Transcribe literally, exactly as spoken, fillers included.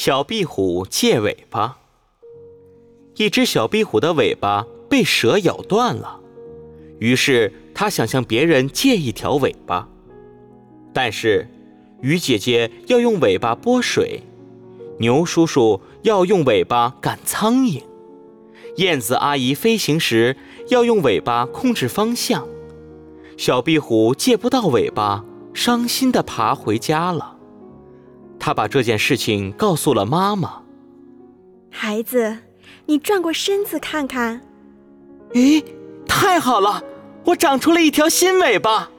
小壁虎借尾巴。一只小壁虎的尾巴被蛇咬断了，于是它想向别人借一条尾巴。但是鱼姐姐要用尾巴拨水，牛叔叔要用尾巴赶苍蝇，燕子阿姨飞行时要用尾巴控制方向。小壁虎借不到尾巴，伤心地爬回家了。他把这件事情告诉了妈妈。 孩子，你转过身子看看。 咦，太好了，我长出了一条新尾巴。